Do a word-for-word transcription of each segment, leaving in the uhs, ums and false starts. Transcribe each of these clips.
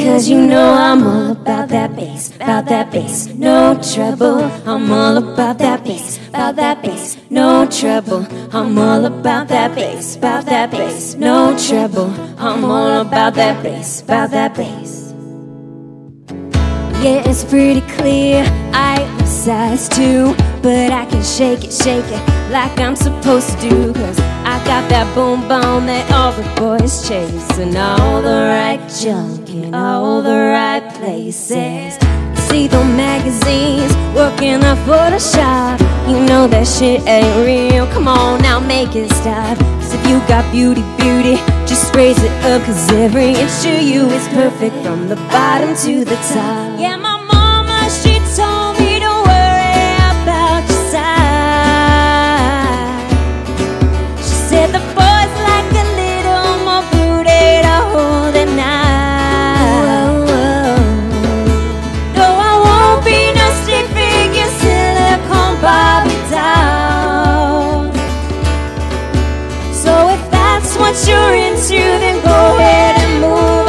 Because you know I'm all about that bass, about that bass, no trouble. I'm all about that bass, about that bass, no trouble. I'm all about that bass, about that bass, no trouble. I'm all about that bass, about that bass. Yeah, it's pretty clear I am size two, but I can shake it, shake it like I'm supposed to do. Cause I got that boom boom that all the boys chase, and all the right junk in all the right places. See the magazines, working the Photoshop. You know that shit ain't real, come on now make it stop. Cause if you got beauty, beauty, just raise it up. Cause every inch of you is perfect from the bottom to the top. Yeah, my mama, she told me don't worry about your size. She said the boys like a little more booty to hold at night. No, I won't be no stick figure silicone Barbie doll. So if that's what you're into, then go ahead and move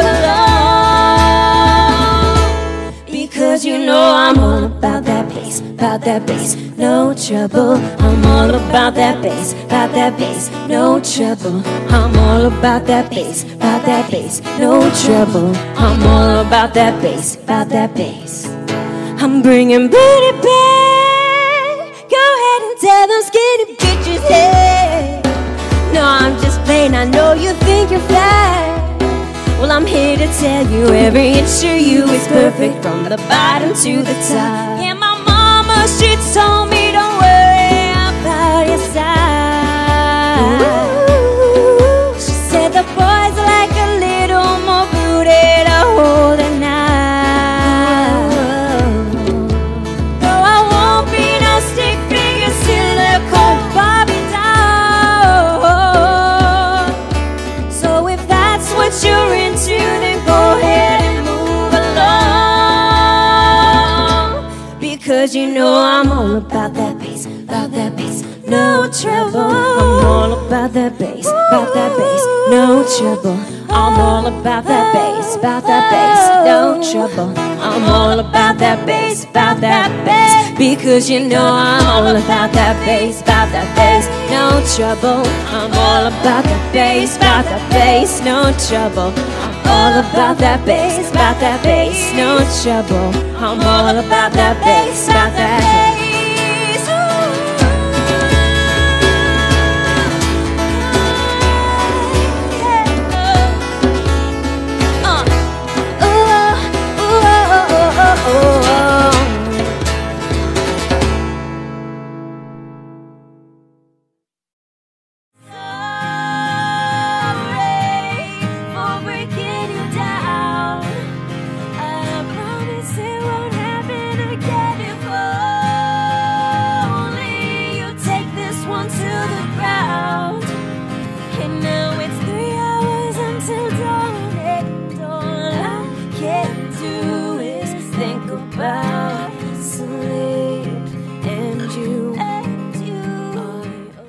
along. Because you know I'm all about that bass, about that bass, no trouble. I'm all about that bass, about that bass, no trouble. I'm all about that bass, about that bass, no trouble. I'm all about that bass, about that bass. I'm bringing booty back. Go ahead and tell them skinny bitches, hey. No, I'm just playing, I know you think you're fly. Well, I'm here to tell you every inch of you is perfect from the bottom to the top. Yeah, my mama, she told me don't worry about your size. Ooh, she said the boys like a little more booty to hold at night. No, I won't be no stick figure silicone Barbie doll. So if that's what you're into, then go ahead and move along. Because you know I'm all about that bass, about that bass, no trouble. I'm all about that bass, about that bass, no trouble. I'm all about that bass, about that bass, no trouble. I'm all about that bass, about that bass. Because you know I'm all about that bass, about that bass, no trouble. I'm all about that bass, about that bass, no trouble. I'm all about that bass, about that bass, no trouble. I'm all about that bass, about that bass.